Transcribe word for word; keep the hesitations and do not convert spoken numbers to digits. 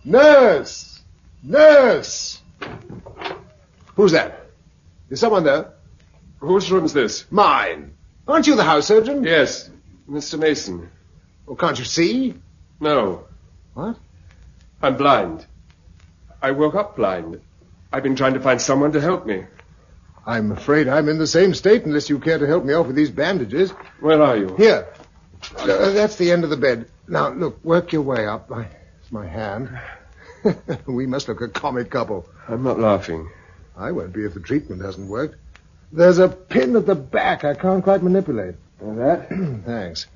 Nurse! Nurse! Who's that? Is someone there? Whose room's this? Mine. Aren't you the house surgeon? Yes, Mister Mason. Oh, can't you see? No. What? I'm blind. I woke up blind. I've been trying to find someone to help me. I'm afraid I'm in the same state unless you care to help me off with these bandages. Where are you? Here. Uh, that's the end of the bed. Now, look, work your way up. My, it's my hand. We must look a comic couple. I'm not laughing. I won't be if the treatment hasn't worked. There's a pin at the back I can't quite manipulate. And that? Thanks.